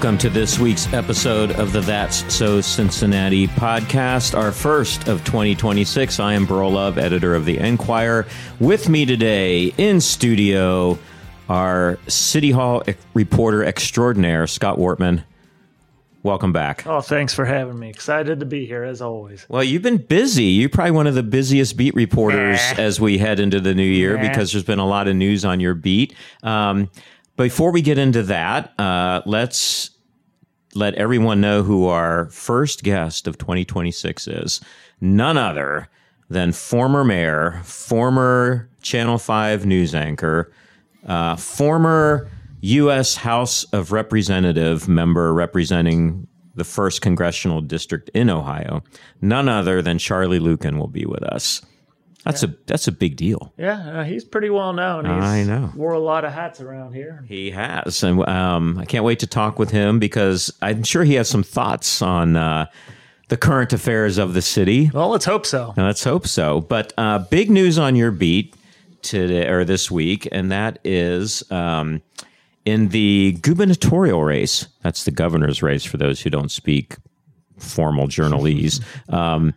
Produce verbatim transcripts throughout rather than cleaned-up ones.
Welcome to this week's episode of the That's So Cincinnati podcast, our first of twenty twenty-six. I am Burl Love, editor of the Enquirer. With me today in studio, our City Hall reporter extraordinaire, Scott Wortman. Welcome back. Oh, thanks for having me. Excited to be here, as always. Well, you've been busy. You're probably one of the busiest beat reporters nah. as we head into the new year nah. because there's been a lot of news on your beat. Um, before we get into that, uh, let's let everyone know who our first guest of twenty twenty-six is. None other than former mayor, former Channel five news anchor, uh, former U S House of Representative member representing the first congressional district in Ohio. None other than Charlie Luken will be with us. That's yeah. a that's a big deal. Yeah, uh, he's pretty well known. He's I know. Wore a lot of hats around here. He has, and um, I can't wait to talk with him because I'm sure he has some thoughts on uh, the current affairs of the city. Well, let's hope so. Now, let's hope so. But uh, big news on your beat today or this week, and that is. Um, In the gubernatorial race, that's the governor's race for those who don't speak formal journalese, um,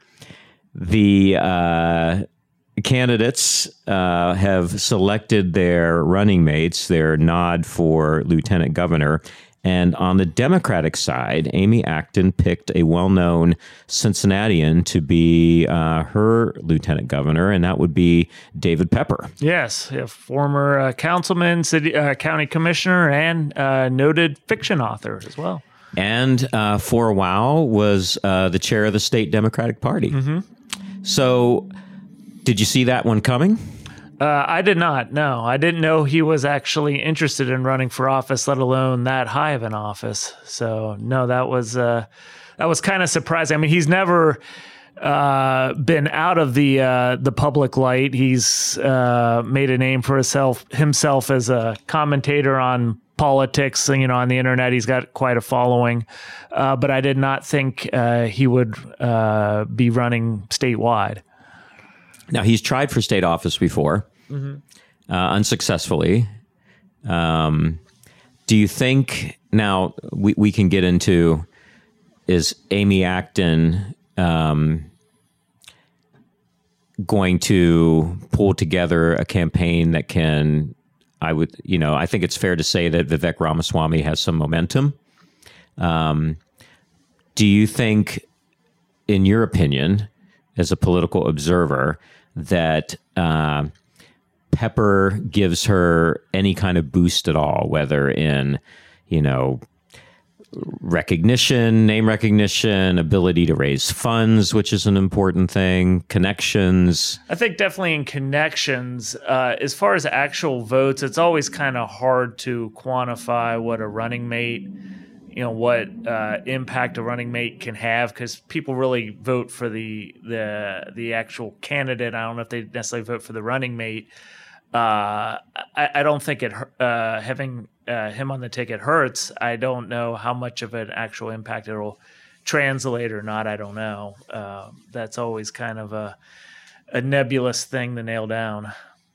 the uh, candidates uh, have selected their running mates, their nod for lieutenant governor. And on the Democratic side, Amy Acton picked a well-known Cincinnatian to be uh, her lieutenant governor, and that would be David Pepper. Yes, a former uh, councilman, city uh, county commissioner, and uh, noted fiction author as well. And uh, for a while was uh, the chair of the state Democratic Party. Mm-hmm. So did you see that one coming? Uh, I did not, no. I didn't know he was actually interested in running for office, let alone that high of an office. So, no, that was uh, that was kind of surprising. I mean, he's never uh, been out of the uh, the public light. He's uh, made a name for himself himself as a commentator on politics. You know, on the internet, he's got quite a following. Uh, but I did not think uh, he would uh, be running statewide. Now, he's tried for state office before, mm-hmm. uh, unsuccessfully. Um, do you think, now we, we can get into, is Amy Acton um, going to pull together a campaign that can, I would, you know, I think it's fair to say that Vivek Ramaswamy has some momentum. Um, do you think, in your opinion, as a political observer, that uh, Pepper gives her any kind of boost at all, whether in, you know, recognition, name recognition, ability to raise funds, which is an important thing, connections? I think definitely in connections. Uh, as far as actual votes, it's always kind of hard to quantify what a running mate, you know, what uh, impact a running mate can have, because people really vote for the the the actual candidate. I don't know if they necessarily vote for the running mate. Uh, I, I don't think it uh, having uh, him on the ticket hurts. I don't know how much of an actual impact it will translate or not. I don't know. Uh, that's always kind of a a nebulous thing to nail down.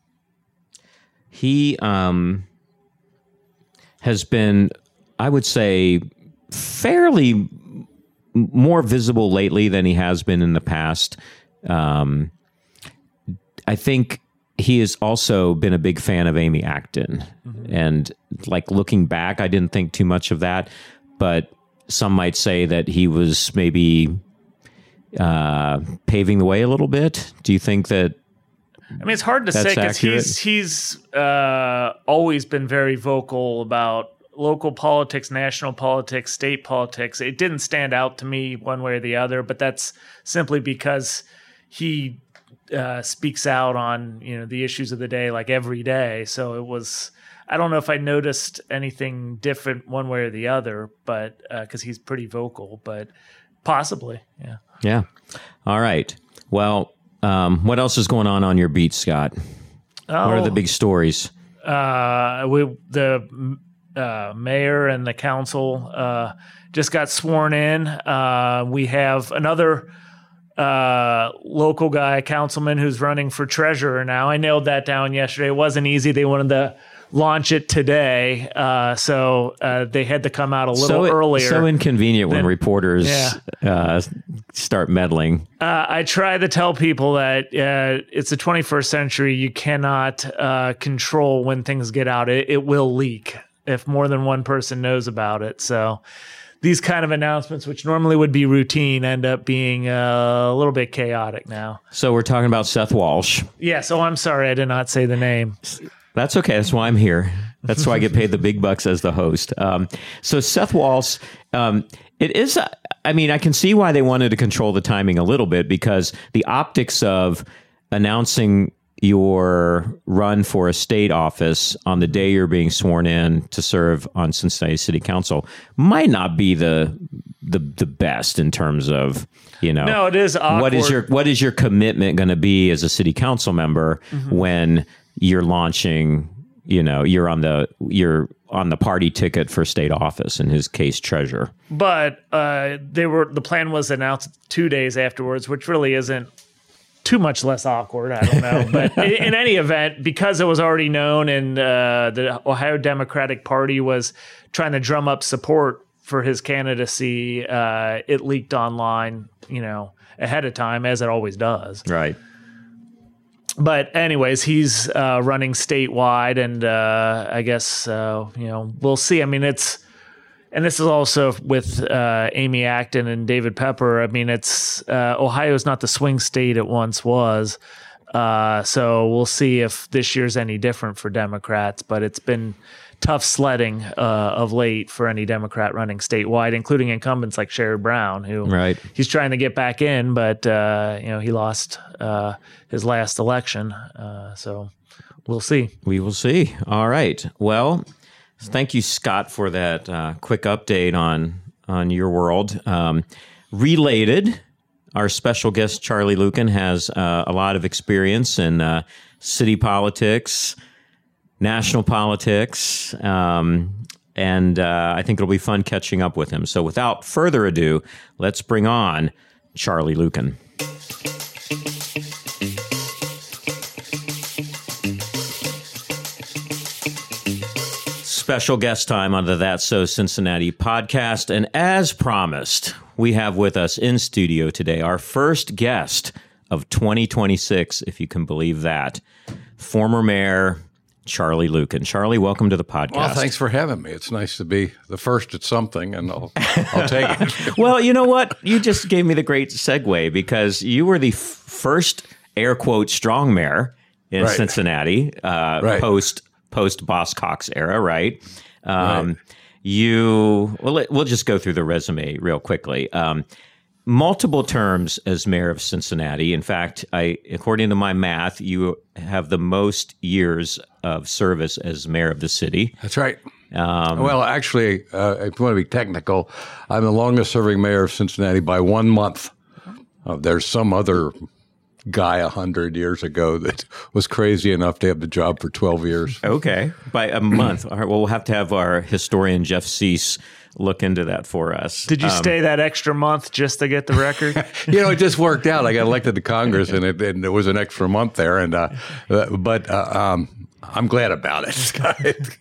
He um, has been, I would say, fairly more visible lately than he has been in the past. Um, I think he has also been a big fan of Amy Acton. Mm-hmm. And like looking back, I didn't think too much of that, but some might say that he was maybe uh, paving the way a little bit. Do you think that? I mean, it's hard to say because he's, he's uh, always been very vocal about local politics, national politics, state politics. It didn't stand out to me one way or the other, but that's simply because he uh, speaks out on, you know, the issues of the day like every day. So it was, I don't know if I noticed anything different one way or the other, but because uh, he's pretty vocal, but possibly, yeah. Yeah. All right. Well, um, what else is going on on your beat, Scott? Oh, what are the big stories? Uh, we the uh, mayor and the council uh, just got sworn in. Uh, we have another uh, local guy, councilman, who's running for treasurer now. I nailed that down yesterday. It wasn't easy. They wanted to launch it today. Uh, so uh, they had to come out a little so, earlier. So inconvenient than, when reporters yeah. uh, start meddling. Uh, I try to tell people that uh, it's the twenty-first century. You cannot uh, control when things get out. It, it will leak if more than one person knows about it. So these kind of announcements, which normally would be routine, end up being uh, a little bit chaotic now. So we're talking about Seth Walsh. Yeah, so I'm sorry I did not say the name. That's okay. That's why I'm here. That's why I get paid the big bucks as the host. Um, so Seth Walsh, um, it is, uh, I mean, I can see why they wanted to control the timing a little bit, because the optics of announcing your run for a state office on the day you're being sworn in to serve on Cincinnati City Council might not be the the the best in terms of, you know, no, it is awkward. What is your what is your commitment going to be as a city council member mm-hmm. when you're launching, you know, you're on the you're on the party ticket for state office, in his case, treasurer. But uh, they were the plan was announced two days afterwards, which really isn't too much less awkward. I don't know. But in, in any event, because it was already known and uh, the Ohio Democratic Party was trying to drum up support for his candidacy, uh, it leaked online, you know, ahead of time, as it always does. Right. But anyways, he's uh, running statewide, and uh, I guess, uh, you know, we'll see. I mean, it's, and this is also with uh, Amy Acton and David Pepper. I mean, it's uh, Ohio's not the swing state it once was. Uh, so we'll see if this year's any different for Democrats. But it's been tough sledding uh, of late for any Democrat running statewide, including incumbents like Sherrod Brown, who right. he's trying to get back in, but uh, you know, he lost uh, his last election. Uh, so we'll see. We will see. All right. Well, thank you, Scott, for that uh, quick update on on your world. Um, related, our special guest, Charlie Luken, has uh, a lot of experience in uh, city politics, national politics, um, and uh, I think it'll be fun catching up with him. So without further ado, let's bring on Charlie Luken. Special guest time on the That's So Cincinnati podcast. And as promised, we have with us in studio today our first guest of twenty twenty-six, if you can believe that, former mayor Charlie Luken. Charlie, welcome to the podcast. Well, thanks for having me. It's nice to be the first at something, and I'll, I'll take it. Well, you know what? You just gave me the great segue, because you were the f- first air quote strong mayor in right. Cincinnati uh, right. post post Boss Cox era, right? Um, right. You well, let, we'll just go through the resume real quickly. Um, multiple terms as mayor of Cincinnati. In fact, I, according to my math, you have the most years of service as mayor of the city. That's right. Um, well, actually, uh, if you want to be technical, I'm the longest serving mayor of Cincinnati by one month. Uh, there's some other guy a hundred years ago that was crazy enough to have the job for twelve years. Okay, by a month. All right. Well, we'll have to have our historian Jeff Cease look into that for us. Did you um, stay that extra month just to get the record? You know, it just worked out. I got elected to Congress, and it, and it was an extra month there. And uh, but uh, um, I'm glad about it.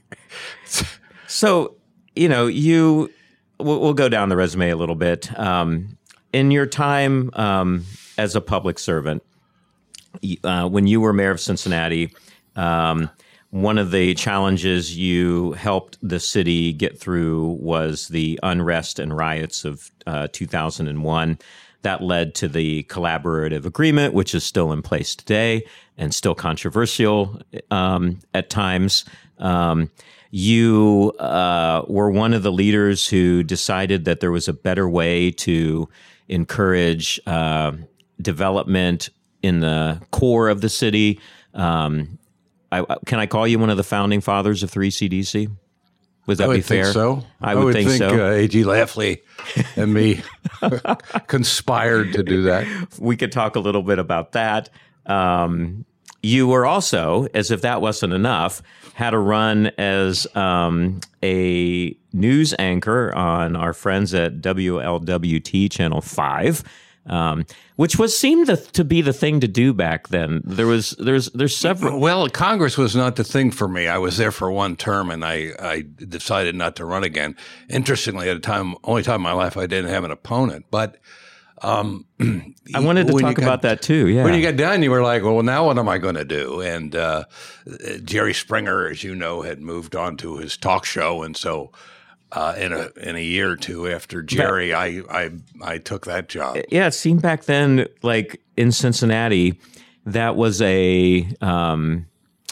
So, you know, you we'll, we'll go down the resume a little bit. Um, in your time um, as a public servant, uh, when you were mayor of Cincinnati, um, one of the challenges you helped the city get through was the unrest and riots of uh, two thousand one. That led to the collaborative agreement, which is still in place today and still controversial um, at times. Um, you uh, were one of the leaders who decided that there was a better way to encourage uh, development in the core of the city. Um, I, can I call you one of the founding fathers of three C D C? Would that I would be fair? Think so. I, I would, would think, think so. Uh, A G Lafley and me conspired to do that. We could talk a little bit about that. Um, you were also, as if that wasn't enough, had a run as um, a news anchor on our friends at W L W T Channel five. um, which was seemed to, to be the thing to do back then. There was there's there's several. Well, Congress was not the thing for me. I was there for one term, and I, I decided not to run again. Interestingly, at a time, only time in my life I didn't have an opponent, but. Um, I wanted to talk got, about that too. Yeah. When you got done, you were like, well, now what am I going to do? And uh, Jerry Springer, as you know, had moved on to his talk show. And so uh, in a in a year or two after Jerry, but, I, I I took that job. Yeah, it seemed back then, like in Cincinnati, that was a um,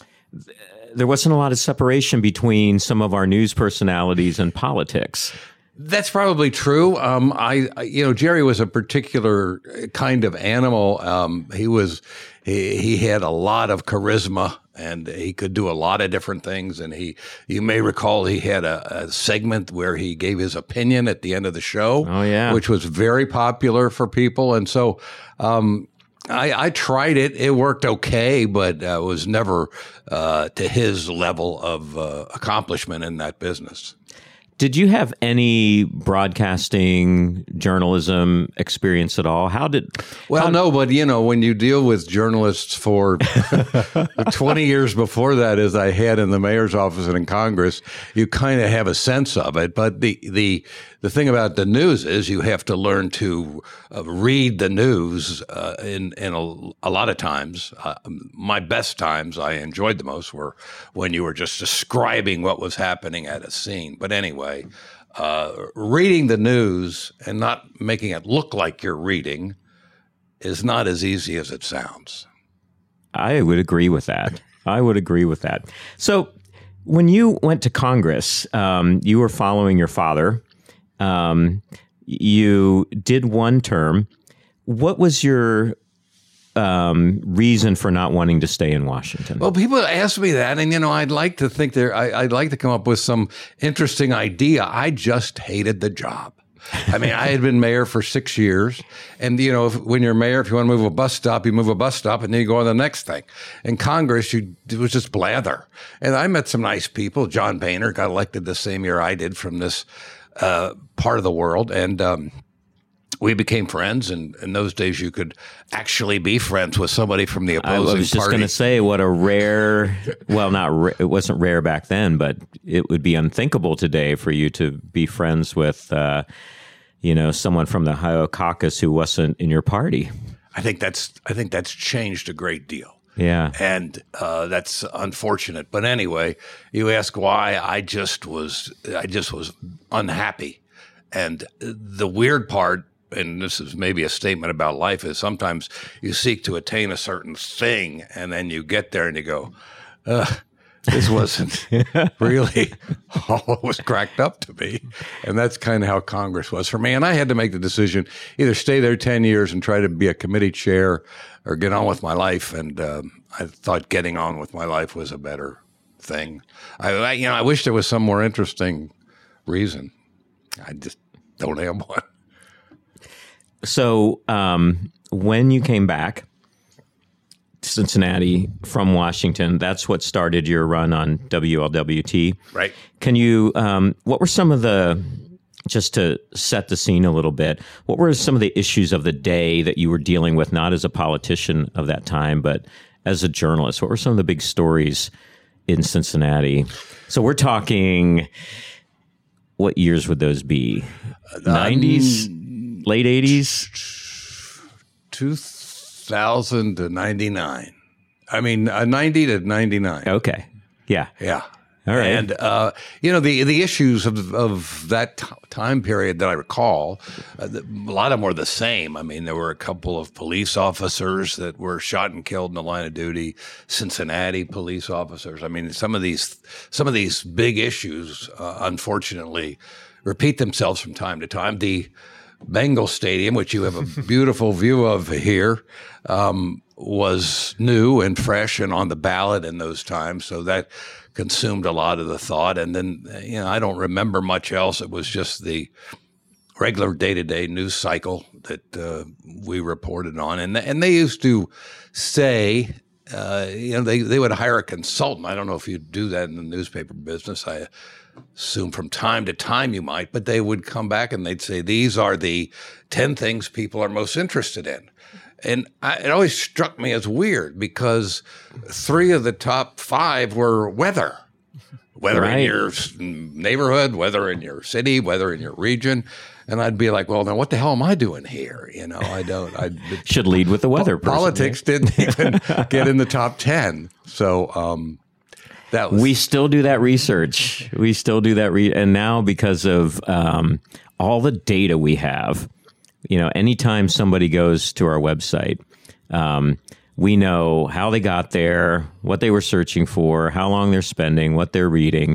there wasn't a lot of separation between some of our news personalities and politics. That's probably true. Um, I, you know, Jerry was a particular kind of animal. Um, he was, he, he had a lot of charisma, and he could do a lot of different things. And he, you may recall, he had a, a segment where he gave his opinion at the end of the show. Oh yeah, which was very popular for people. And so, um, I, I tried it. It worked okay, but uh, was never uh, to his level of uh, accomplishment in that business. Did you have any broadcasting journalism experience at all? How did? Well, how, no, but you know, when you deal with journalists for twenty years before that, as I had in the mayor's office and in Congress, you kind of have a sense of it. But the the the thing about the news is you have to learn to uh, read the news. Uh, in in a, a lot of times, uh, my best times I enjoyed the most were when you were just describing what was happening at a scene. But anyway. Uh, reading the news and not making it look like you're reading is not as easy as it sounds. I would agree with that. I would agree with that. So when you went to Congress, um, you were following your father. Um, you did one term. What was your um, reason for not wanting to stay in Washington? Well, people ask me that, and you know, I'd like to think there. I, I'd like to come up with some interesting idea. I just hated the job. I mean, I had been mayor for six years, and you know, if, when you're mayor, if you want to move a bus stop, you move a bus stop, and then you go on the next thing. In Congress, you it was just blather. And I met some nice people. John Boehner got elected the same year I did from this uh, part of the world, and. Um, We became friends, and in those days you could actually be friends with somebody from the opposing party. I was just going to say what a rare, well, not ra- it wasn't rare back then, but it would be unthinkable today for you to be friends with, uh, you know, someone from the Ohio caucus who wasn't in your party. I think that's I think that's changed a great deal. Yeah, and uh, that's unfortunate. But anyway, you ask why? I just was I just was unhappy, and the weird part. And this is maybe a statement about life, is sometimes you seek to attain a certain thing, and then you get there and you go, uh, this wasn't really all it was cracked up to be. And that's kind of how Congress was for me. And I had to make the decision, either stay there ten years and try to be a committee chair or get on with my life. And um, I thought getting on with my life was a better thing. I, I, you know, I wish there was some more interesting reason. I just don't have one. So um, when you came back to Cincinnati from Washington, that's what started your run on W L W T. Right. Can you, um, what were some of the, just to set the scene a little bit, what were some of the issues of the day that you were dealing with, not as a politician of that time, but as a journalist? What were some of the big stories in Cincinnati? So we're talking, what years would those be? nineties? Um, Late eighties? two thousand to ninety-nine. I mean, uh, ninety to ninety-nine. Okay. Yeah. Yeah. All right. And, uh, you know, the the issues of, of that t- time period that I recall, uh, the, a lot of them were the same. I mean, there were a couple of police officers that were shot and killed in the line of duty, Cincinnati police officers. I mean, some of these, some of these big issues, uh, unfortunately, repeat themselves from time to time. The Bengal Stadium, which you have a beautiful view of here, um, was new and fresh and on the ballot in those times. So that consumed a lot of the thought. And then, you know, I don't remember much else. It was just the regular day-to-day news cycle that uh, we reported on. And, and they used to say, uh, you know, they, they would hire a consultant. I don't know if you do that in the newspaper business. I assume from time to time you might, but they would come back and they'd say, these are the ten things people are most interested in. And I, it always struck me as weird because three of the top five were weather. Weather right. in your neighborhood, weather in your city, weather in your region. And I'd be like, well, now what the hell am I doing here? You know, I don't. I should lead with the weather. Po- politics didn't even get in the top ten. So um, that was. We still do that research. We still do that. Re- and now because of um, all the data we have, you know, anytime somebody goes to our website, um, we know how they got there, what they were searching for, how long they're spending, what they're reading.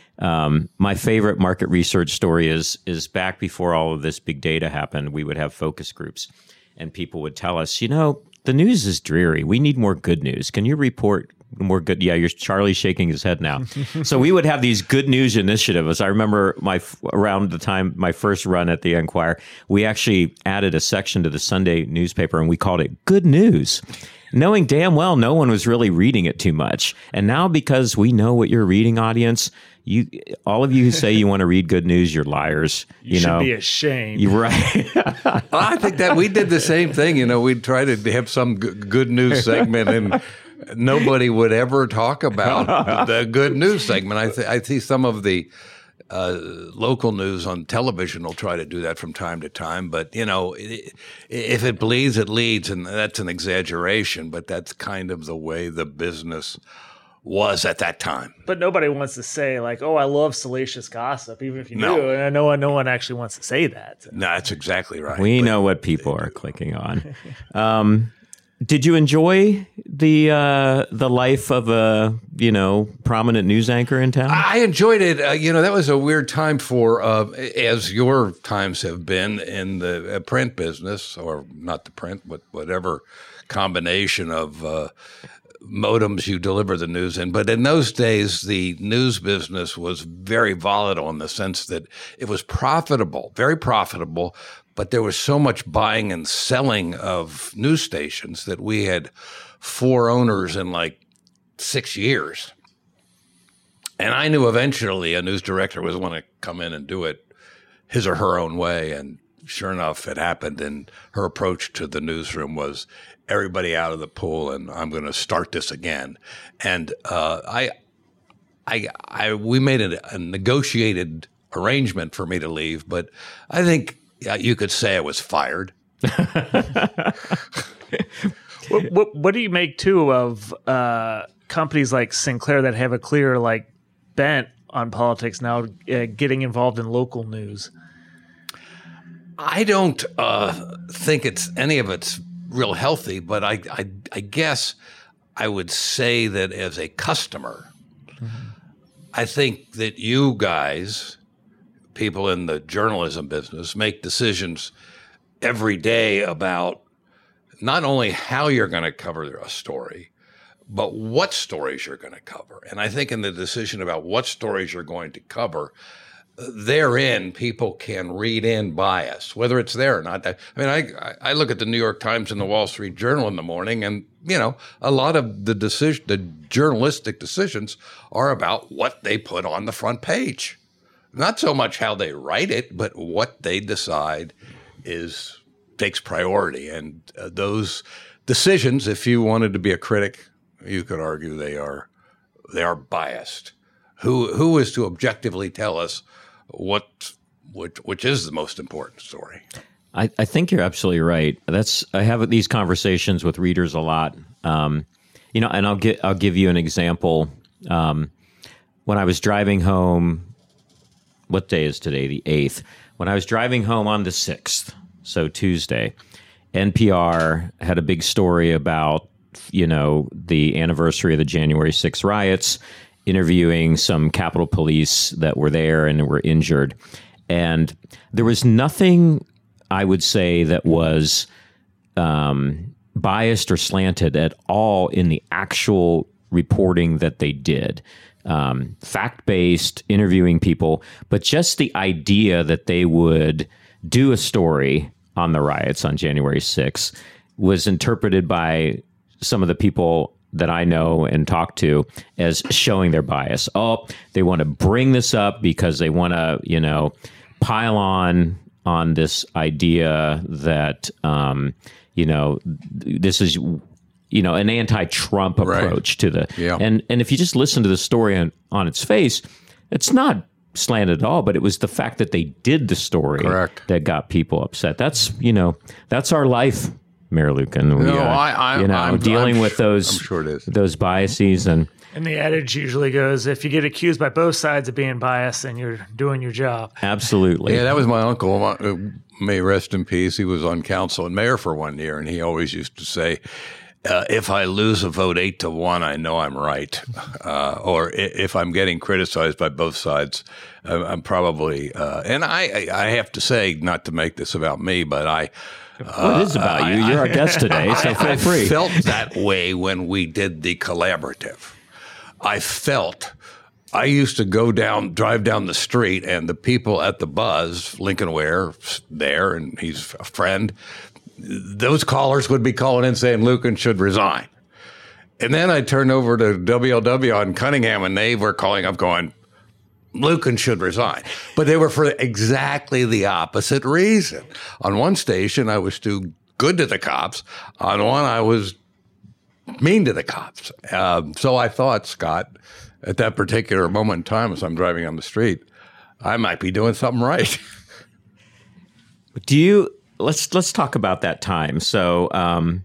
Um, my favorite market research story is is back before all of this big data happened. We would have focus groups, and people would tell us, you know, the news is dreary. We need more good news. Can you report more good? Yeah, you're Charlie's shaking his head now. So we would have these good news initiatives. I remember my around the time my first run at the Enquirer, we actually added a section to the Sunday newspaper, and we called it Good News, knowing damn well no one was really reading it too much. And now because we know what you're reading, audience, you all of you who say you want to read good news, you're liars. You, you should know, be ashamed. You're right. Well, I think that we did the same thing. You know, we'd try to have some g- good news segment, and nobody would ever talk about the good news segment. I, th- I see some of the uh, local news on television will try to do that from time to time. But, you know, it, if it bleeds, it leads. And that's an exaggeration, but that's kind of the way the business was at that time. But nobody wants to say, like, oh, I love salacious gossip, even if you no. do. And I know no one actually wants to say that. So. No, that's exactly right. We but know what people are clicking on. Um, did you enjoy the uh, the life of a, you know, prominent news anchor in town? I enjoyed it. Uh, you know, that was a weird time for, uh, as your times have been in the print business, or not the print, but whatever combination of uh, modems you deliver the news in. But in those days, the news business was very volatile in the sense that it was profitable, very profitable, but there was so much buying and selling of news stations that we had four owners in like six years. And I knew eventually a news director was going to come in and do it his or her own way. And sure enough, it happened. And her approach to the newsroom was everybody out of the pool, and I'm going to start this again. And uh, I, I, I, we made a, a negotiated arrangement for me to leave, but I think yeah, you could say I was fired. what, what, what do you make too of uh, companies like Sinclair that have a clear like bent on politics now, uh, getting involved in local news? I don't uh, think it's any of it's real healthy, but I, I, I guess I would say that as a customer, mm-hmm. I think that you guys, people in the journalism business, make decisions every day about not only how you're going to cover a story, but what stories you're going to cover. And I think in the decision about what stories you're going to cover, therein, people can read in bias, whether it's there or not. I mean, I I look at the New York Times and the Wall Street Journal in the morning, and you know, a lot of the decision, the journalistic decisions, are about what they put on the front page, not so much how they write it, but what they decide is takes priority. And uh, those decisions, if you wanted to be a critic, you could argue they are they are biased. Who who is to objectively tell us what which which is the most important story? I, I think you're absolutely right. That's I have these conversations with readers a lot. Um, you know, and I'll get I'll give you an example. Um, when I was driving home, what day is today? The eighth. When I was driving home on the sixth, so Tuesday, N P R had a big story about, you know, the anniversary of the January sixth riots, interviewing some Capitol Police that were there and were injured. And there was nothing, I would say, that was um, biased or slanted at all in the actual reporting that they did. Um, fact-based, interviewing people, but just the idea that they would do a story on the riots on January sixth was interpreted by some of the people that I know and talk to as showing their bias. Oh, they want to bring this up because they want to, you know, pile on on this idea that, um, you know, this is, you know, an anti-Trump approach right. to the, yeah. and and if you just listen to the story on, on its face, it's not slanted at all, but it was the fact that they did the story Correct. that got people upset. That's, you know, that's our life, Mayor Lucan. We, no, uh, I, I, you know, I'm, dealing I'm with those, I'm sure it is. those biases. And And the adage usually goes, if you get accused by both sides of being biased, then you're doing your job. absolutely. Yeah, that was my uncle. Uh, may rest in peace. He was on council and mayor for one year, and he always used to say, uh, if I lose a vote eight to one, I know I'm right. Uh, or if I'm getting criticized by both sides, I'm probably, uh, and I, I have to say, not to make this about me, but I, Well, it is about uh, you. I, You're our guest today, so feel I free. felt that way when we did the collaborative. I felt, I used to go down, drive down the street, and the people at the Buzz, Lincoln Ware, there, and he's a friend, those callers would be calling in saying Lucan should resign. And then I turned over to W L W on Cunningham, and they were calling up going, Lucan should resign. But they were for exactly the opposite reason. On one station, I was too good to the cops. On one, I was mean to the cops. Um, so I thought, Scott, at that particular moment in time, as I'm driving on the street, I might be doing something right. Do you let's let's talk about that time. So um,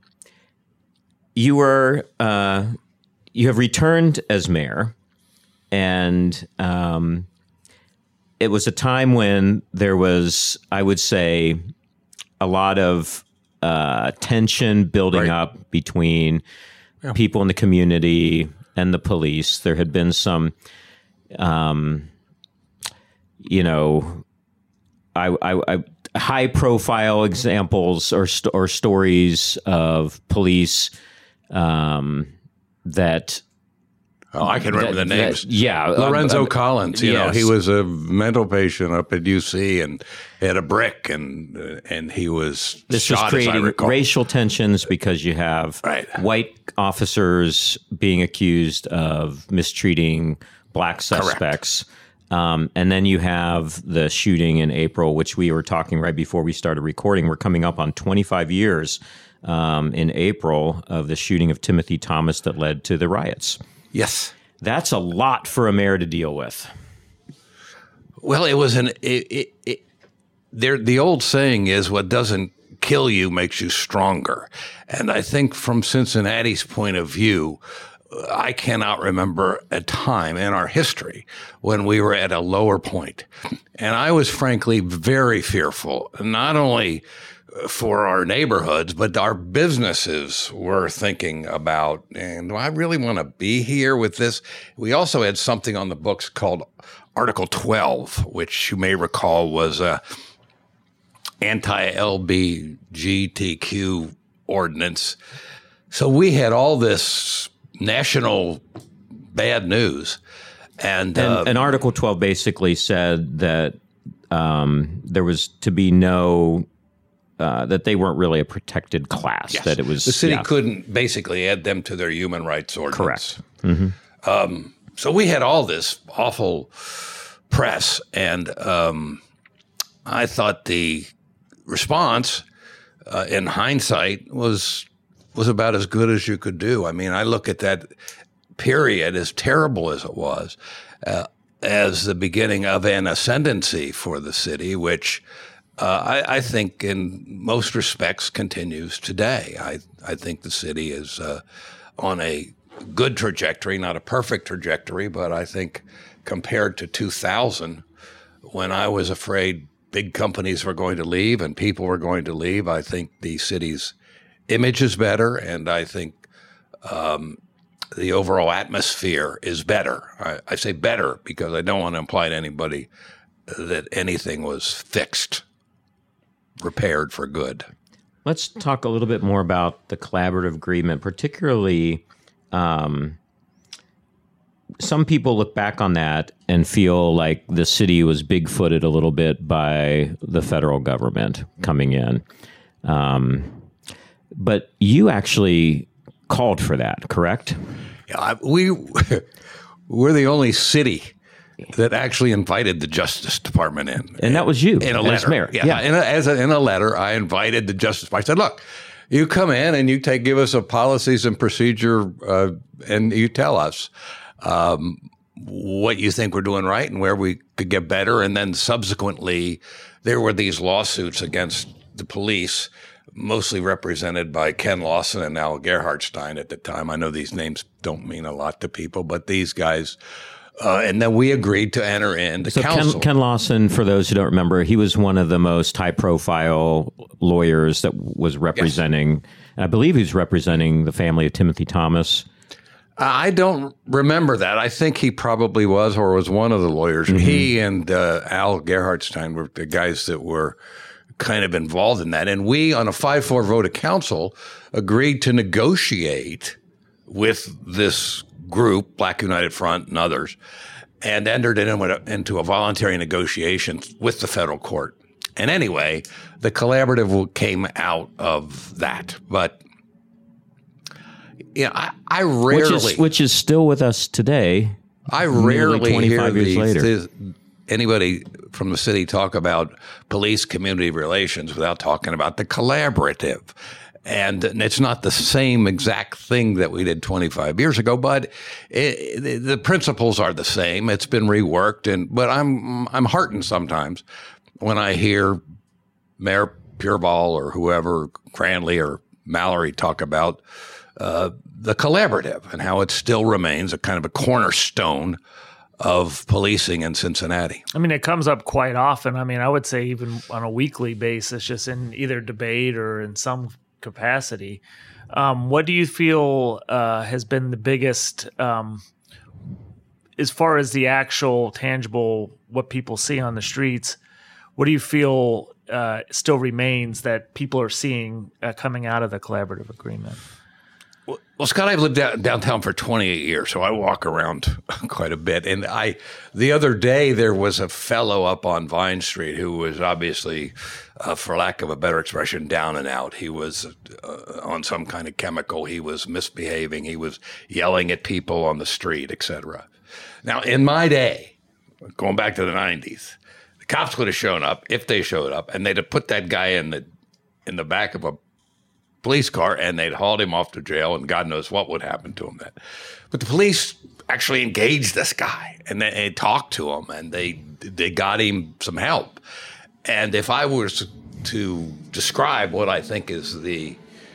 you were uh, you have returned as mayor, and um, it was a time when there was, I would say, a lot of uh, tension building Right. up between yeah. people in the community and the police. There had been some, um, you know, I, I, I high profile examples or st- or stories of police um, that. Oh, I can remember that, the names. That, yeah. Lorenzo um, Collins, you yes. know, he was a mental patient up at U C and had a brick, and uh, and he was this shot, is creating as I recall. racial tensions because you have Right. white officers being accused of mistreating black suspects. Um, and then you have the shooting in April, which we were talking right before we started recording. We're coming up on twenty-five years um, in April of the shooting of Timothy Thomas that led to the riots. Yes. That's a lot for a mayor to deal with. Well, it was an it, it, it, there. The old saying is, "What doesn't kill you makes you stronger." And I think, from Cincinnati's point of view, I cannot remember a time in our history when we were at a lower point. And I was frankly very fearful, not only for our neighborhoods, but our businesses were thinking about, and do I really want to be here with this? We also had something on the books called Article twelve, which you may recall was a anti-L G B T Q ordinance. So we had all this national bad news. And, And, uh, and Article twelve basically said that um, there was to be no Uh, that they weren't really a protected class. yes, That it was the city yeah. couldn't basically add them to their human rights ordinance. Correct. Mm-hmm. Um, so we had all this awful press, and um, I thought the response, uh, in hindsight, was was about as good as you could do. I mean, I look at that period, as terrible as it was, uh, as the beginning of an ascendancy for the city, which Uh, I, I think in most respects continues today. I, I think the city is uh, on a good trajectory, not a perfect trajectory, but I think compared to two thousand, when I was afraid big companies were going to leave and people were going to leave, I think the city's image is better, and I think um, the overall atmosphere is better. I, I say better because I don't want to imply to anybody that anything was fixed, repaired for good. Let's talk a little bit more about the collaborative agreement, particularly um, some people look back on that and feel like the city was big-footed a little bit by the federal government coming in. Um, but you actually called for that, correct? Yeah, we, we're the only city that actually invited the Justice Department in. And that was you in a as letter. mayor. Yeah, yeah. In, a, as a, in a letter, I invited the Justice Department. I said, look, you come in and you take, give us a policies and procedure, uh, and you tell us um, what you think we're doing right and where we could get better. And then subsequently, there were these lawsuits against the police, mostly represented by Ken Lawson and Al Gerhardstein at the time. I know these names don't mean a lot to people, but these guys. Uh, and then we agreed to enter into so counsel. Ken, Ken Lawson, for those who don't remember, he was one of the most high-profile lawyers that was representing, yes. I believe he was representing the family of Timothy Thomas. I don't remember that. I think he probably was or was one of the lawyers. Mm-hmm. He and uh, Al Gerhardstein were the guys that were kind of involved in that. And we, on a five four vote of council, agreed to negotiate with this group, Black United Front and others, and entered into a voluntary negotiation with the federal court. And anyway, the collaborative came out of that. But you know, I, I rarely, which is, which is still with us today. I rarely twenty-five hear years these, later. This, anybody from the city talk about police community relations without talking about the collaborative. And it's not the same exact thing that we did twenty-five years ago, but it, the principles are the same. It's been reworked, and but I'm I'm heartened sometimes when I hear Mayor Pureball or whoever, Cranley or Mallory, talk about uh, the collaborative and how it still remains a kind of a cornerstone of policing in Cincinnati. I mean, it comes up quite often. I mean, I would say even on a weekly basis, just in either debate or in some capacity. Um, what do you feel uh, has been the biggest, um, as far as the actual tangible, what people see on the streets, what do you feel uh, still remains that people are seeing uh, coming out of the collaborative agreement? Well, well, Scott, I've lived down, downtown for twenty-eight years, so I walk around quite a bit. And I, the other day, there was a fellow up on Vine Street who was obviously, uh, for lack of a better expression, down and out. He was uh, on some kind of chemical. He was misbehaving. He was yelling at people on the street, et cetera. Now, in my day, going back to the nineties, the cops would have shown up, if they showed up, and they'd have put that guy in the in the back of a police car, and they'd hauled him off to jail, and God knows what would happen to him then. But the police actually engaged this guy, and they, they talked to him, and they they got him some help. And if I was to describe what I think is the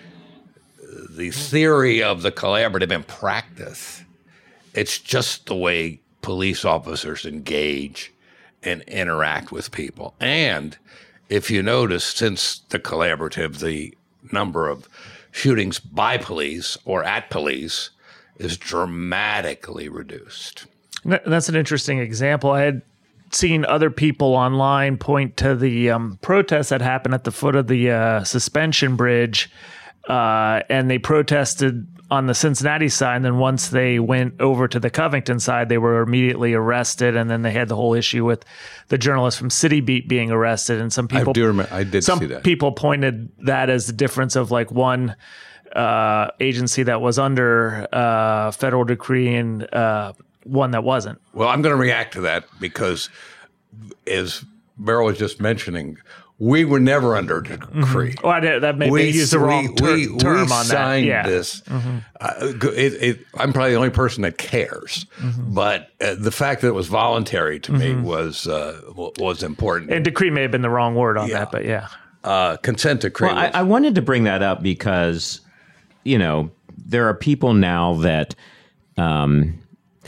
the theory of the collaborative in practice, it's just the way police officers engage and interact with people. And if you notice, since the collaborative, the number of shootings by police or at police is dramatically reduced. That's an interesting example. I had seen other people online point to the um, protests that happened at the foot of the uh, suspension bridge, uh, and they protested on the Cincinnati side. And then once they went over to the Covington side, they were immediately arrested. And then they had the whole issue with the journalist from City Beat being arrested. And some people, I do remember, I did some see that. people pointed that as the difference of like one uh, agency that was under uh, federal decree and uh, one that wasn't. Well, I'm going to react to that because, as Beryl was just mentioning, we were never under decree. Mm-hmm. Well, I did, that may we, use the wrong ter- we, term we on that. signed Yeah. this. Mm-hmm. Uh, it, it, I'm probably the only person that cares, mm-hmm. but uh, the fact that it was voluntary to mm-hmm. me was uh, was important. And decree may have been the wrong word on yeah. that, but yeah. Uh, consent decree. Well, I, I wanted to bring that up because, you know, there are people now that um,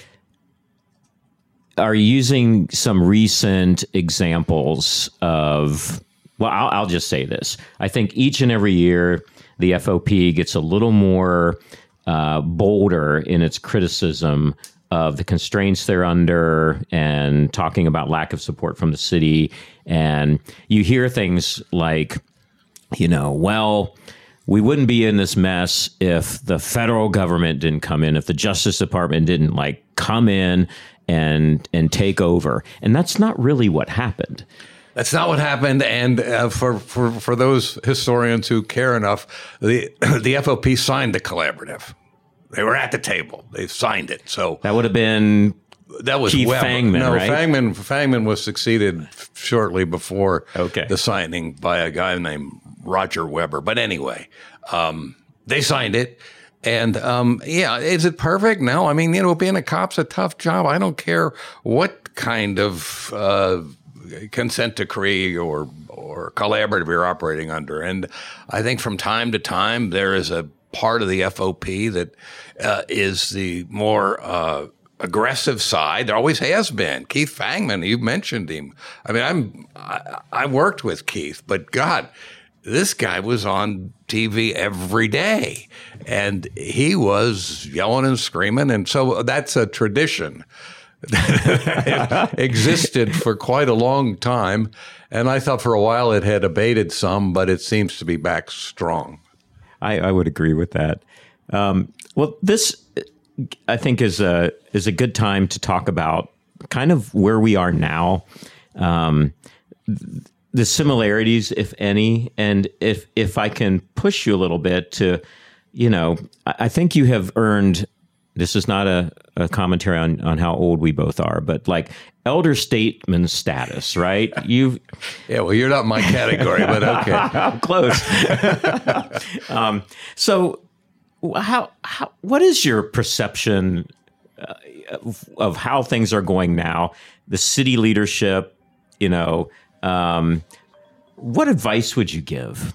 are using some recent examples of. Well, I'll, I'll just say this. I think each and every year, the F O P gets a little more uh, bolder in its criticism of the constraints they're under and talking about lack of support from the city. And you hear things like, you know, well, we wouldn't be in this mess if the federal government didn't come in, if the Justice Department didn't like come in and and take over. And that's not really what happened. That's not what happened. And uh, for, for, for those historians who care enough, the the F O P signed the collaborative. They were at the table. They signed it. So that would have been that was Keith Weber. Fangman, no, right? Fangman, Fangman was succeeded shortly before okay. the signing by a guy named Roger Weber. But anyway, um, they signed it. And, um, yeah, is it perfect? No. I mean, you know, being a cop's a tough job. I don't care what kind of uh, consent decree or or collaborative you're operating under. And I think from time to time there is a part of the F O P that uh, is the more uh, aggressive side. There always has been. Keith Fangman, you mentioned him. I mean, I'm I, I worked with Keith, but God, this guy was on T V every day, and he was yelling and screaming. And so that's a tradition that existed for quite a long time. And I thought for a while it had abated some, but it seems to be back strong. I, I would agree with that. Um, well, this, I think, is a is a good time to talk about kind of where we are now, um, the similarities, if any, and if if I can push you a little bit to, you know, I, I think you have earned. This is not a, a commentary on, on how old we both are, but like elder statesman status, right? You've yeah, well, you're not my category, but okay, close. um, so, how how what is your perception uh, of, of how things are going now? The city leadership, you know, um, what advice would you give?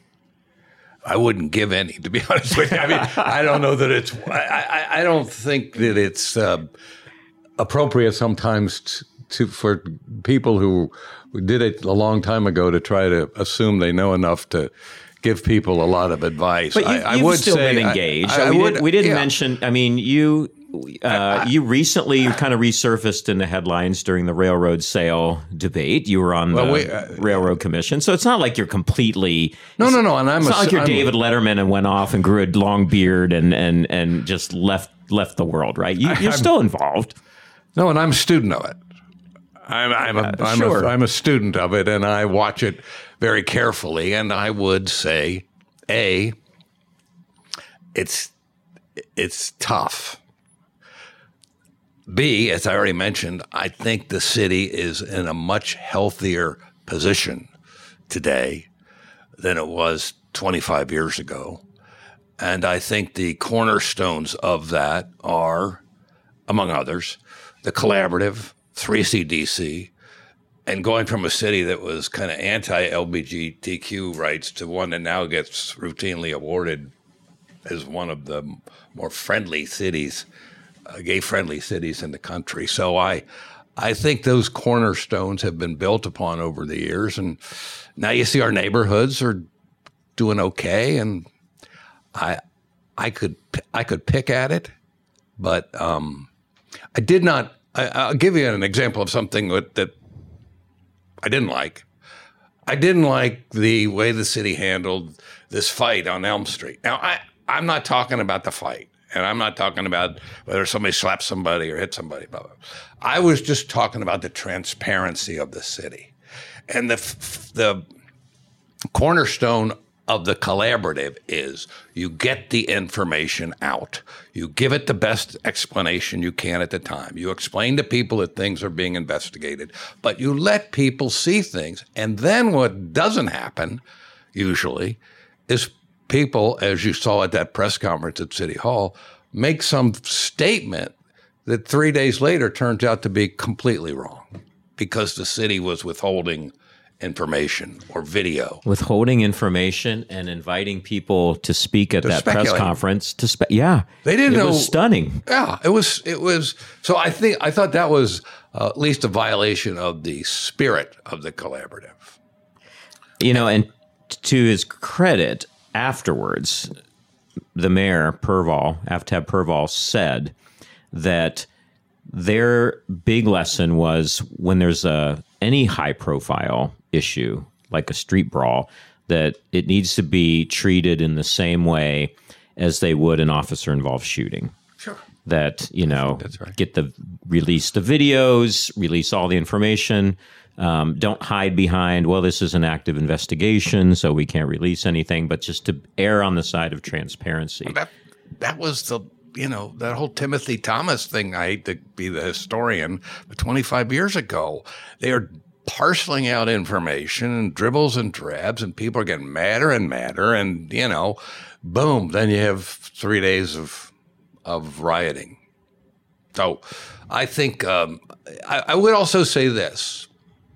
I wouldn't give any, to be honest with you. I mean, I don't know that it's. I, I, I don't think that it's uh, appropriate sometimes to, to for people who did it a long time ago to try to assume they know enough to give people a lot of advice. But you, I, I you've would still say, been engaged. I, I we, would, did, we didn't yeah. mention. I mean, you. Uh, you recently kind of resurfaced in the headlines during the railroad sale debate. You were on the well, we, uh, Railroad Commission, so it's not like you're completely no, no, no. And I'm it's a, not like you're I'm, David Letterman and went off and grew a long beard and and and just left left the world, right? You, you're I'm, still involved. No, and I'm a student of it. I'm I'm a, uh, I'm, sure. a I'm a student of it, and I watch it very carefully. And I would say, A, it's it's tough. B, as I already mentioned, I think the city is in a much healthier position today than it was twenty-five years ago. And I think the cornerstones of that are, among others, the collaborative, three C D C, and going from a city that was kind of anti-L G B T Q rights to one that now gets routinely awarded as one of the more friendly cities, uh, gay-friendly cities in the country. So I, I think those cornerstones have been built upon over the years, and now you see our neighborhoods are doing okay. And I, I could, I could pick at it, but um, I did not. I, I'll give you an example of something that, that I didn't like. I didn't like the way the city handled this fight on Elm Street. Now, I, I'm not talking about the fight, and I'm not talking about whether somebody slapped somebody or hit somebody. Blah, blah. I was just talking about the transparency of the city. And the the cornerstone of the collaborative is you get the information out. You give it the best explanation you can at the time. You explain to people that things are being investigated, but you let people see things. And then what doesn't happen, usually, is people, as you saw at that press conference at City Hall, make some statement that three days later turns out to be completely wrong because the city was withholding information or video. Withholding information and inviting people to speak at to that speculate. press conference. To spe- Yeah. They didn't it know. It was stunning. Yeah, it was, it was. So I think, I thought that was uh, at least a violation of the spirit of the collaborative. You know, and to his credit, afterwards, the mayor, Purval, Aftab Purval, said that their big lesson was when there's a any high-profile issue, like a street brawl, that it needs to be treated in the same way as they would an officer-involved shooting. Sure. That, you know, that's right. get the release the videos, release all the information, Um, don't hide behind, well, this is an active investigation, so we can't release anything, but just to err on the side of transparency. That, that was the, you know, that whole Timothy Thomas thing. I hate to be the historian, but twenty-five years ago, they are parceling out information and dribbles and drabs, and people are getting madder and madder, and, you know, boom, then you have three days of of rioting. So I think um, I, I would also say this,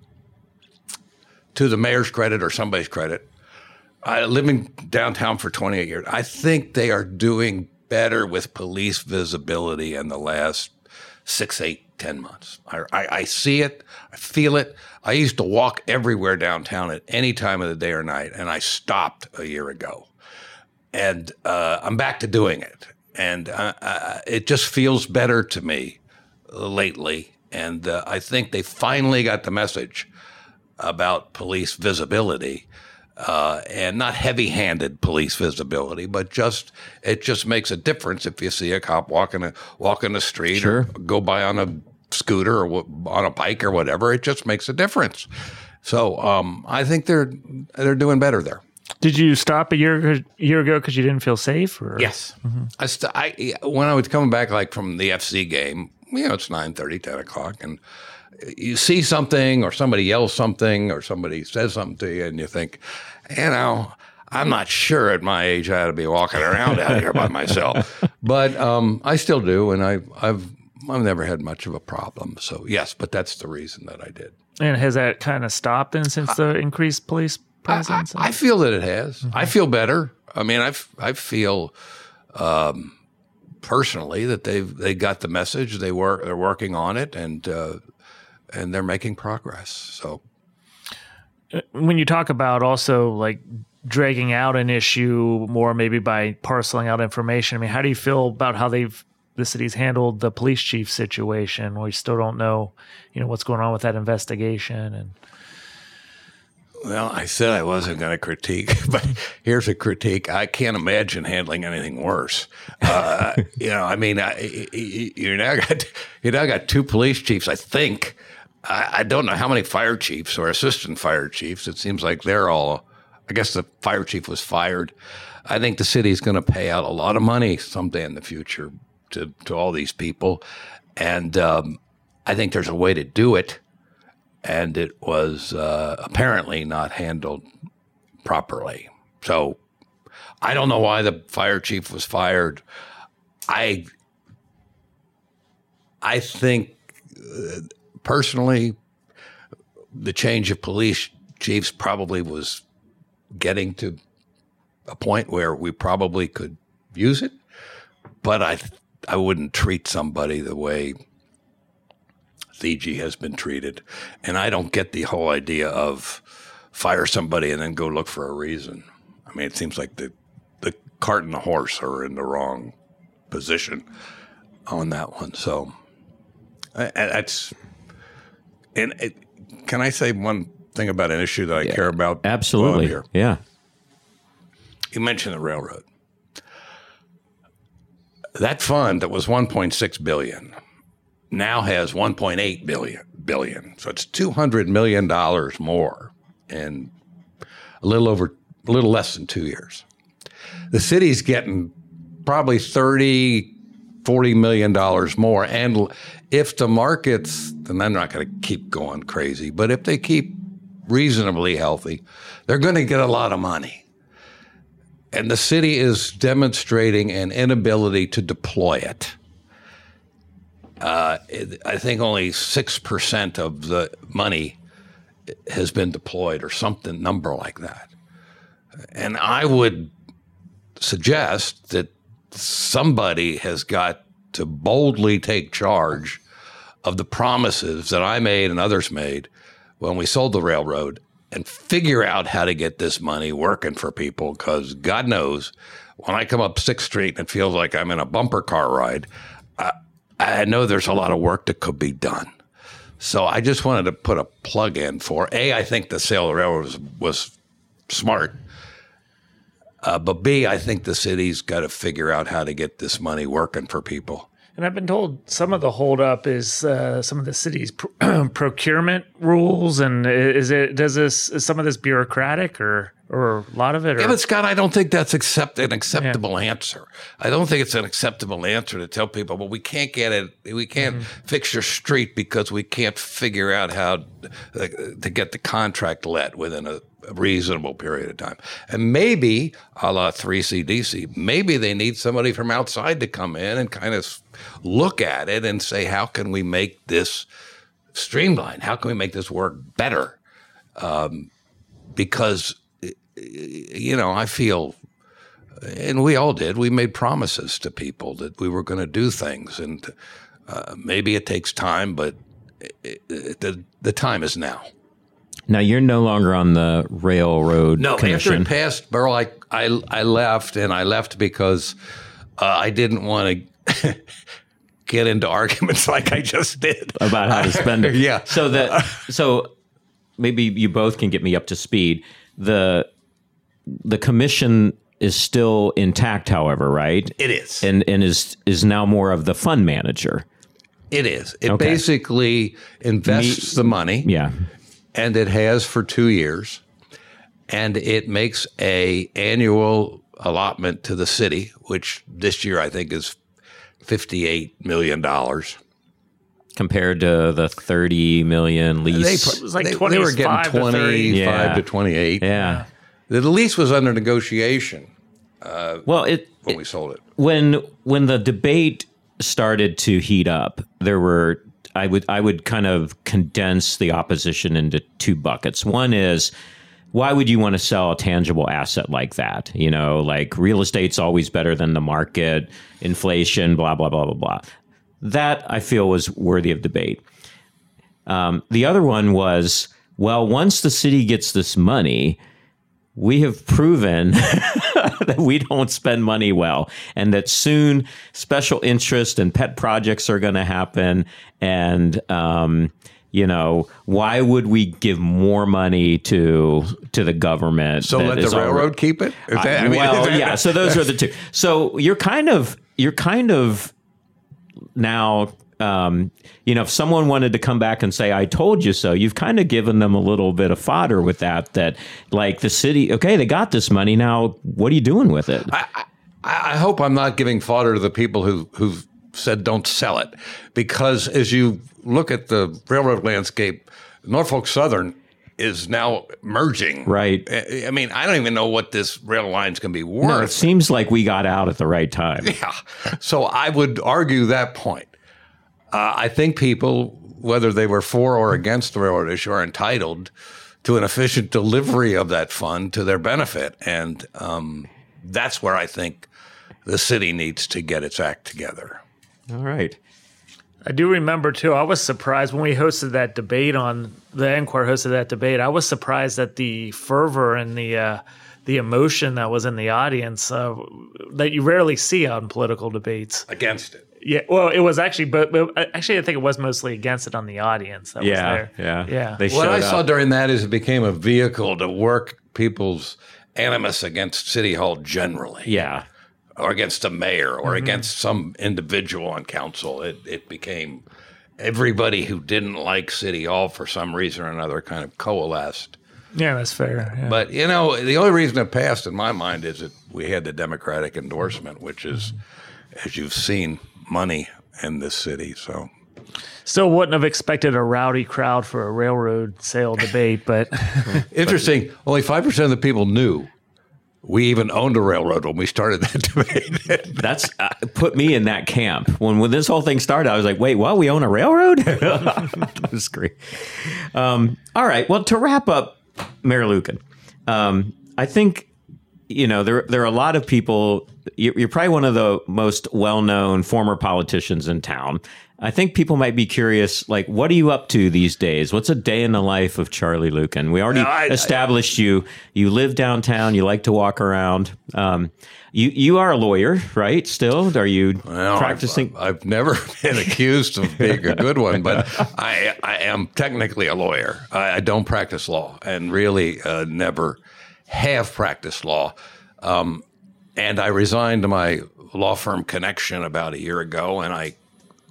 to the mayor's credit or somebody's credit, I living downtown for twenty-eight years, I think they are doing better with police visibility in the last six, eight, ten months. I, I, I see it. I feel it. I used to walk everywhere downtown at any time of the day or night, and I stopped a year ago. And uh, I'm back to doing it. And uh, uh, it just feels better to me lately. And uh, I think they finally got the message about police visibility, uh, and not heavy-handed police visibility, but just it just makes a difference if you see a cop walking a, walking the street, sure, or go by on a scooter or w- on a bike or whatever. It just makes a difference. So um, I think they're they're doing better there. Did you stop a year a year ago because you didn't feel safe? Or? Yes. Mm-hmm. I, st- I when I was coming back, like from the F C game, you know, it's nine thirty, ten o'clock, and you see something or somebody yells something or somebody says something to you, and you think, you know, I'm not sure at my age I ought to be walking around out here by myself, but um, I still do, and I, I've I've never had much of a problem. So yes, but that's the reason that I did. And has that kind of stopped then since the increased police presence? I, I, I feel that it has. Mm-hmm. I feel better. I mean, I I feel um, personally that they've they got the message. They work. They're working on it, and uh, and they're making progress. So when you talk about also like dragging out an issue more, maybe by parceling out information, I mean, how do you feel about how they've the city's handled the police chief situation? We still don't know, you know, what's going on with that investigation. And well, I said I wasn't going to critique, but here's a critique. I can't imagine handling anything worse. Uh, you know, I mean, I, you now got you now got two police chiefs. I think I, I don't know how many fire chiefs or assistant fire chiefs. It seems like they're all. I guess the fire chief was fired. I think the city's going to pay out a lot of money someday in the future to to all these people, and um, I think there's a way to do it. And it was uh, apparently not handled properly. So I don't know why the fire chief was fired. I I think uh, personally, the change of police chiefs probably was getting to a point where we probably could use it, but I I wouldn't treat somebody the way Thigi has been treated. And I don't get the whole idea of fire somebody and then go look for a reason. I mean, it seems like the, the cart and the horse are in the wrong position on that one. So I, I, that's, and it, can I say one thing about an issue that I yeah, care about? Absolutely. Here? Yeah. You mentioned the railroad. That fund that was one point six billion dollars now has one point eight billion billion. So it's two hundred million dollars more in a little over, a little less than two years. The city's getting probably thirty, forty million dollars more. And if the markets, and I'm not going to keep going crazy, but if they keep reasonably healthy, they're going to get a lot of money. And the city is demonstrating an inability to deploy it. Uh, I think only six percent of the money has been deployed or something, number like that. And I would suggest that somebody has got to boldly take charge of the promises that I made and others made when we sold the railroad and figure out how to get this money working for people, because God knows when I come up sixth Street and it feels like I'm in a bumper car ride, I, I know there's a lot of work that could be done. So I just wanted to put a plug in for, A, I think the sale of the railroad was, was smart. Uh, but B, I think the city's got to figure out how to get this money working for people. And I've been told some of the holdup is uh, some of the city's pr- procurement rules, and is it does this is some of this bureaucratic or or a lot of it? Or? Yeah, but Scott, I don't think that's accept an acceptable yeah. answer. I don't think it's an acceptable answer to tell people, well, we can't get it, we can't mm-hmm. fix your street because we can't figure out how uh, to get the contract let within a a reasonable period of time. And maybe, a la three C D C, maybe they need somebody from outside to come in and kind of look at it and say, how can we make this streamlined? How can we make this work better? Um, because, you know, I feel, and we all did, we made promises to people that we were going to do things. And uh, maybe it takes time, but it, it, the, the time is now. Now, you're no longer on the Railroad no, Commission. No, after it passed, Burl, I, I, I left, and I left because uh, I didn't want to get into arguments like I just did. About how to spend it. Yeah. So, that, so maybe you both can get me up to speed. The the commission is still intact, however, right? It is. And, and is, is now more of the fund manager. It is. It okay. basically invests Me, the money. Yeah. And it has for two years, and it makes a annual allotment to the city, which this year I think is fifty-eight million dollars. Compared to the thirty million lease. They, it was like they, they were getting twenty-five yeah. to twenty-eight. Yeah. The lease was under negotiation uh, well, it, when it, we sold it. When, when the debate started to heat up, there were... I would I would kind of condense the opposition into two buckets. One is, why would you want to sell a tangible asset like that? You know, like real estate's always better than the market, inflation, blah, blah, blah, blah, blah. That I feel was worthy of debate. Um, the other one was, well, once the city gets this money, we have proven that we don't spend money well, and that soon special interest and pet projects are going to happen. And, um, you know, why would we give more money to to the government? So let the railroad already, keep it? Is that, I, I mean, well, that, yeah. So those are the two. So you're kind of you're kind of now. Um, you know, if someone wanted to come back and say, I told you so, you've kind of given them a little bit of fodder with that, that like the city, okay, they got this money. Now, what are you doing with it? I, I, I hope I'm not giving fodder to the people who, who've said don't sell it, because as you look at the railroad landscape, Norfolk Southern is now merging. Right. I mean, I don't even know what this rail line's going to be worth. No, it seems like we got out at the right time. Yeah. So I would argue that point. Uh, I think people, whether they were for or against the railroad issue, are entitled to an efficient delivery of that fund to their benefit. And um, that's where I think the city needs to get its act together. All right. I do remember, too, I was surprised when we hosted that debate on, the Enquirer hosted that debate, I was surprised at the fervor and the uh, the emotion that was in the audience uh, that you rarely see on political debates. Against it. Yeah, well, it was actually, but, but actually, I think it was mostly against it on the audience that yeah, was there. Yeah, yeah. They what I up. saw during that is it became a vehicle to work people's animus against City Hall generally. Yeah, or against a mayor, or mm-hmm. against some individual on council. It it became everybody who didn't like City Hall for some reason or another kind of coalesced. Yeah, that's fair. Yeah. But, you know, the only reason it passed in my mind is that we had the Democratic endorsement, which is, mm-hmm. as you've seen, money in this city. So still wouldn't have expected a rowdy crowd for a railroad sale debate, but interesting. Only five percent of the people knew we even owned a railroad when we started that debate. That's uh, put me in that camp. When when this whole thing started, I was like, wait, what? We own a railroad? That was great. Um, all right. Well, to wrap up, Mayor Luken, um, I think, you know, there there are a lot of people. You're probably one of the most well-known former politicians in town. I think people might be curious, like, what are you up to these days? What's a day in the life of Charlie Luken? We already no, I, established I, you. You live downtown. You like to walk around. Um, you you are a lawyer, right? Still, are you well, practicing? I've, I've never been accused of being a good one, but I I am technically a lawyer. I, I don't practice law, and really uh, never have practiced law. Um, And I resigned my law firm Connection about a year ago, and I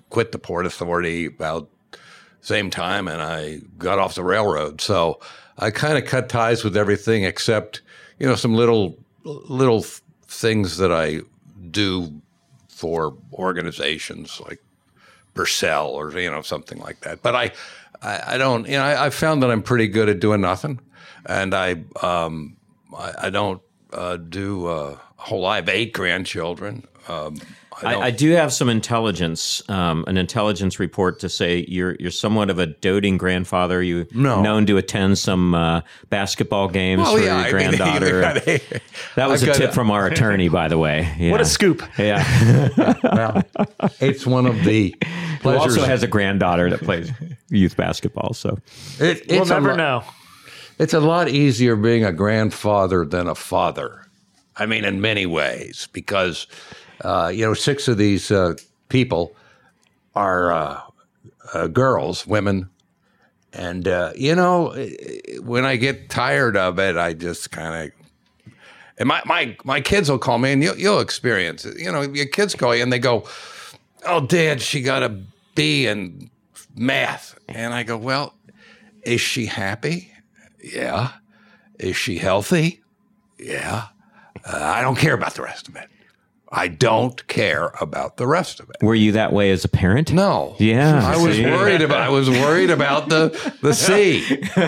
quit the Port Authority about same time, and I got off the railroad. So I kind of cut ties with everything except, you know, some little little things that I do for organizations like Purcell or, you know, something like that. But I, I, I don't, you know, I, I found that I'm pretty good at doing nothing, and I, um, I, I don't uh, do uh, a whole lot. I have eight grandchildren. Um, I, I, I do have some intelligence, um, an intelligence report to say you're you're somewhat of a doting grandfather. You No. known to attend some uh, basketball games Well, for yeah, I your mean, granddaughter. they- that was I've a got tip a- from our attorney, by the way. Yeah. What a scoop. Yeah. well, it's one of the Who pleasures. also has a granddaughter that plays youth basketball. So It- We'll it's a never lo- know. It's a lot easier being a grandfather than a father. I mean, in many ways, because uh, you know, six of these uh, people are uh, uh, girls, women, and uh, you know, when I get tired of it, I just kind of. And my, my my kids will call me, and you'll, you'll experience it. You know, your kids call you, and they go, "Oh, Dad, she got a B in math," and I go, "Well, is she happy? Yeah. Is she healthy? Yeah. Uh, I don't care about the rest of it. I don't care about the rest of it." were you that way as a parent? No. Yeah, I was see? worried about I was worried about the the C.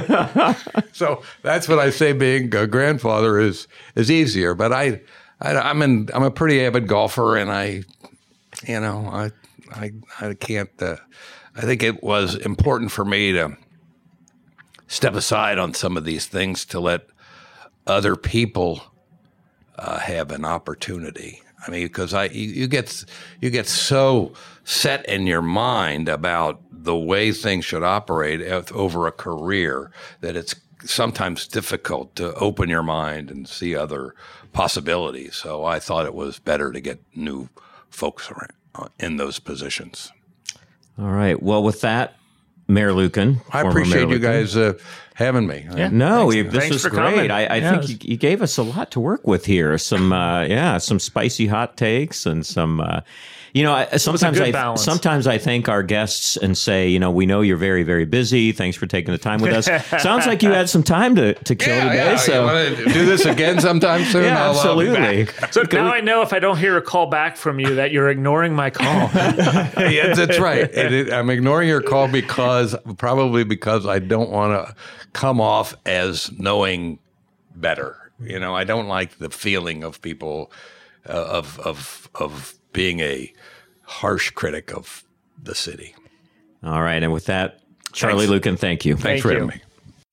So that's what I say being a grandfather is is easier. But I, I I'm in I'm a pretty avid golfer, and I you know, I I I can't uh, I think it was important for me to step aside on some of these things to let other people uh, have an opportunity. I mean, because I you, you get you get so set in your mind about the way things should operate over a career that it's sometimes difficult to open your mind and see other possibilities. So I thought it was better to get new folks around, in those positions. All right. Well, with that, Mayor Lucan. I former appreciate Mayor you Lucan. guys uh, having me. Yeah. No, Thanks- you- this thanks was for great. coming. I, I Yeah, it think was- you, you gave us a lot to work with here. Some, uh, yeah, some spicy hot takes and some. Uh, you know, I, sometimes good I balance. sometimes I thank our guests and say, you know, we know you're very very busy. Thanks for taking the time with us. Sounds like you had some time to, to kill Yeah, today. yeah. So You want to do this again sometime soon? yeah, I'll, I'll be absolutely. back. So now I know if I don't hear a call back from you that you're ignoring my call. Yeah, that's right. And it, I'm ignoring your call because probably because I don't want to come off as knowing better. You know, I don't like the feeling of people uh, of of of being a harsh critic of the city. All right, and with that, Charlie Thanks. Lucan, thank you. Thanks Thank for you. having me.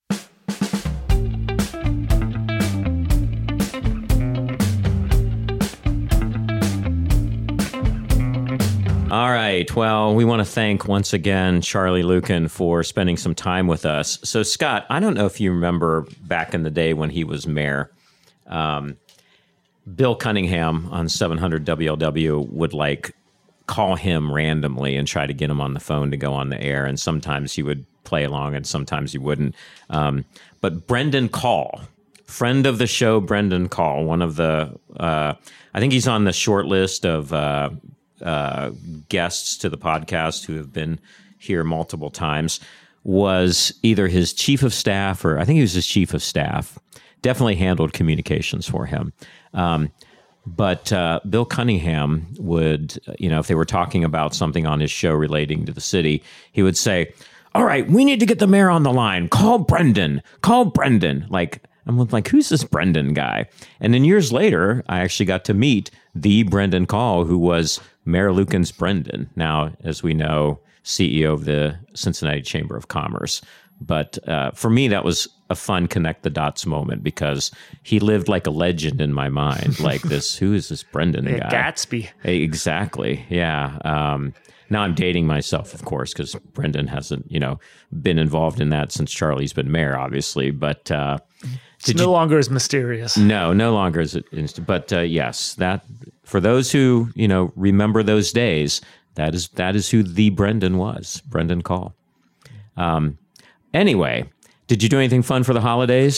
All right. Well, we want to thank once again Charlie Lucan for spending some time with us. So, Scott, I don't know if you remember back in the day when he was mayor, um, Bill Cunningham on seven hundred W L W would like call him randomly and try to get him on the phone to go on the air. And sometimes he would play along and sometimes he wouldn't. Um, but Brendan Call, friend of the show, Brendan Call, one of the, uh, I think he's on the short list of uh, uh, guests to the podcast who have been here multiple times, was either his chief of staff or I think he was his chief of staff, definitely handled communications for him. Um, But uh, Bill Cunningham would, you know, if they were talking about something on his show relating to the city, he would say, all right, we need to get the mayor on the line. Call Brendan. Call Brendan. Like, I'm like, who's this Brendan guy? And then years later, I actually got to meet the Brendan Call, who was Mayor Lucan's Brendan. Now, as we know, C E O of the Cincinnati Chamber of Commerce. But uh, for me, that was a fun connect the dots moment because he lived like a legend in my mind. Like this, who is this Brendan Yeah, guy? Gatsby. Exactly. Yeah. Um, now I'm dating myself, of course, because Brendan hasn't, you know, been involved in that since Charlie's been mayor, obviously. But uh, It's did no you? longer as mysterious. No, no longer is it. Inst- but uh, yes, that for those who you know remember those days, that is that is who the Brendan was. Brendan Call. Um. Anyway, did you do anything fun for the holidays?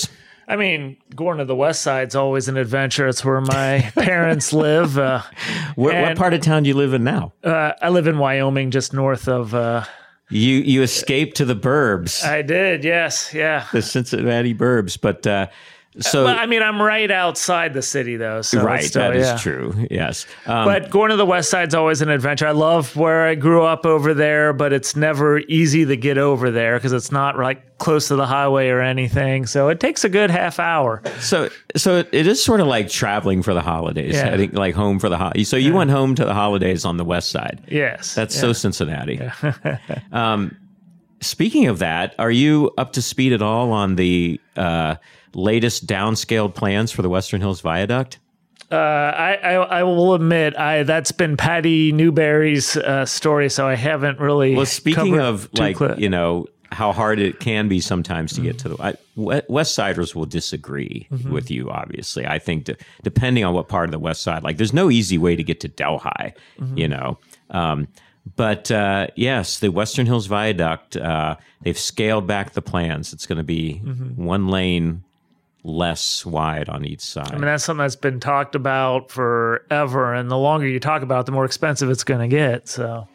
I mean, going to the West Side's always an adventure. It's where my parents live. Uh, Where, what part of town do you live in now? Uh, I live in Wyoming, just north of. Uh, you you escaped to the burbs. I did, yes, yeah. The Cincinnati burbs, but uh, so uh, I mean, I'm right outside the city, though. So right, still, that is yeah. true. Yes, um, but going to the West Side's always an adventure. I love where I grew up over there, but it's never easy to get over there because it's not like close to the highway or anything. So it takes a good half hour. So, so it is sort of like traveling for the holidays. Yeah. I think like home for the holidays. So you Yeah. went home to the holidays on the West Side. Yes, That's yeah. so Cincinnati. Yeah. um, speaking of that, are you up to speed at all on the uh, latest downscaled plans for the Western Hills Viaduct? Uh, I, I I will admit, I that's been Patty Newberry's uh, story, so I haven't really. Well, speaking covered of too like cl- you know how hard it can be sometimes to get to the I, West Siders will disagree Mm-hmm. with you. Obviously, I think de- depending on what part of the West Side, like there's no easy way to get to Delhi, Mm-hmm. you know. Um, but uh, yes, the Western Hills Viaduct, uh, they've scaled back the plans. It's going to be Mm-hmm. one lane less wide on each side. I mean, that's something that's been talked about forever, and the longer you talk about it, the more expensive it's going to get. So,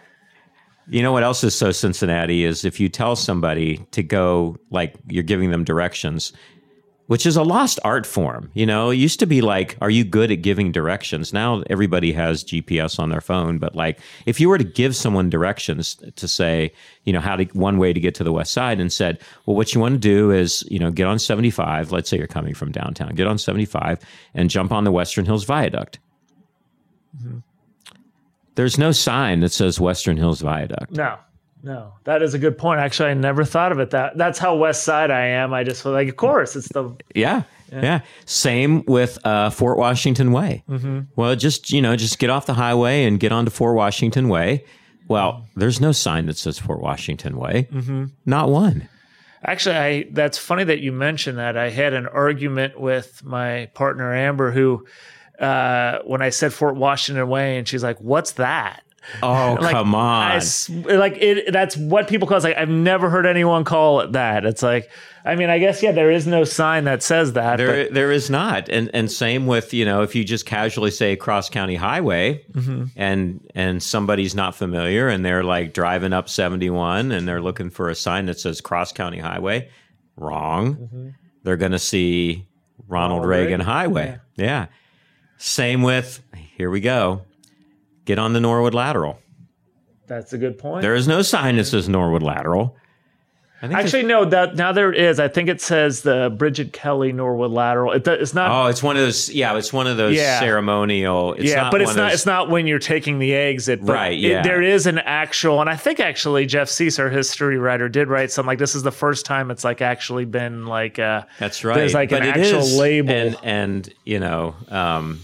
You know what else is so Cincinnati is if you tell somebody to go, like you're giving them directions, which is a lost art form. You know, it used to be like, are you good at giving directions? Now everybody has G P S on their phone. But like, if you were to give someone directions to say, you know, how to, one way to get to the West Side and said, well, what you want to do is, you know, get on seventy-five. Let's say you're coming from downtown, get on seventy-five and jump on the Western Hills Viaduct. Mm-hmm. There's no sign that says Western Hills Viaduct. no, no, that is a good point. Actually, I never thought of it that. That's how West Side I am. I just feel like, of course, it's the. Yeah, yeah. yeah. Same with uh, Fort Washington Way. Mm-hmm. Well, just, you know, just get off the highway and get onto Fort Washington Way. Well, there's no sign that says Fort Washington Way. Mm-hmm. Not one. Actually, I that's funny that you mentioned that. I had an argument with my partner, Amber, who, uh, when I said Fort Washington Way, and she's like, what's that? Oh, Like, come on. I s- like it. That's what people call it. It's like, I've never heard anyone call it that. It's like, I mean, I guess, yeah, there is no sign that says that. There, but, there is not, and and same with, you know, if you just casually say Cross County Highway, mm-hmm. and and somebody's not familiar and they're like driving up seventy-one and they're looking for a sign that says Cross County Highway, wrong. Mm-hmm. They're going to see Ronald, Ronald Reagan, Reagan Highway. Yeah. yeah. Same with, here we go, get on the Norwood Lateral. That's a good point. There is no sign that says Norwood Lateral. I think Actually, no. That now there is. I think it says the Bridget Kelly Norwood Lateral. It, it's not. Oh, it's one of those. Yeah, it's one of those Yeah. ceremonial. It's yeah, not but it's one not. of those, It's not when you're taking the exit. But Right, it- yeah. there is an actual, and I think actually Jeff Cease, our history writer, did write something like this is the first time it's like actually been like. Uh, That's right. There's like but an it actual is, label. and and you know, um,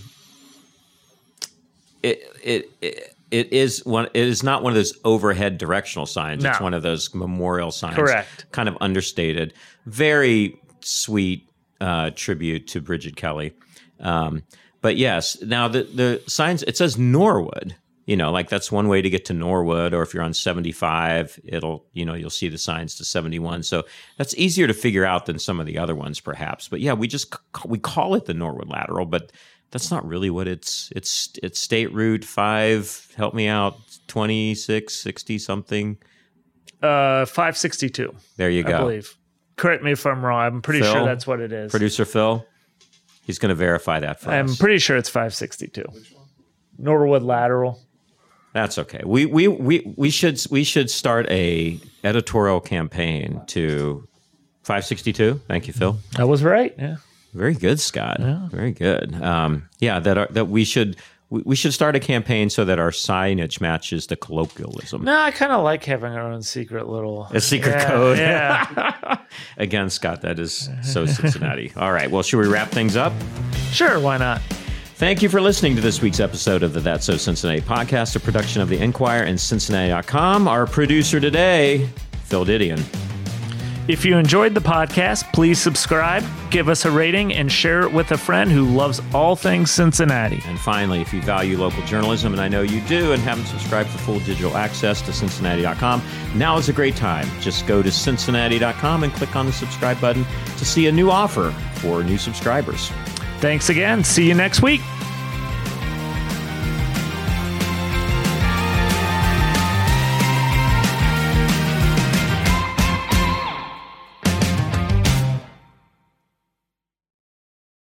it it. it It is one. It is not one of those overhead directional signs. No. It's one of those memorial signs. Correct. Kind of understated. Very sweet uh, tribute to Bridget Kelly. Um, but yes, now the the signs. It says Norwood. You know, like that's one way to get to Norwood. Or if you're on seventy-five, it'll you know you'll see the signs to seventy-one. So that's easier to figure out than some of the other ones, perhaps. But yeah, we just c- we call it the Norwood Lateral, but that's not really what it's, it's, it's State Route five, help me out, twenty-six, sixty something. uh, five sixty-two. There you go. I believe. Correct me if I'm wrong. I'm pretty Phil, sure that's what it is. Producer Phil, he's going to verify that for I'm us. pretty sure it's five sixty-two. Norwood Lateral. That's okay. We, we, we, we should, we should start a editorial campaign to five sixty-two. Thank you, Phil. I was right. Yeah. Very good, Scott. Yeah. Very good. Um, yeah, that are, that we should we, we should start a campaign so that our signage matches the colloquialism. No, I kind of like having our own secret little A secret yeah, code. Yeah. Again, Scott, that is so Cincinnati. All right. Well, should we wrap things up? Sure. Why not? Thank you for listening to this week's episode of the That's So Cincinnati podcast, a production of the Enquirer and Cincinnati dot com. Our producer today, Phil Didion. If you enjoyed the podcast, please subscribe, give us a rating, and share it with a friend who loves all things Cincinnati. And finally, if you value local journalism, and I know you do, and haven't subscribed for full digital access to Cincinnati dot com, now is a great time. Just go to Cincinnati dot com and click on the subscribe button to see a new offer for new subscribers. Thanks again. See you next week.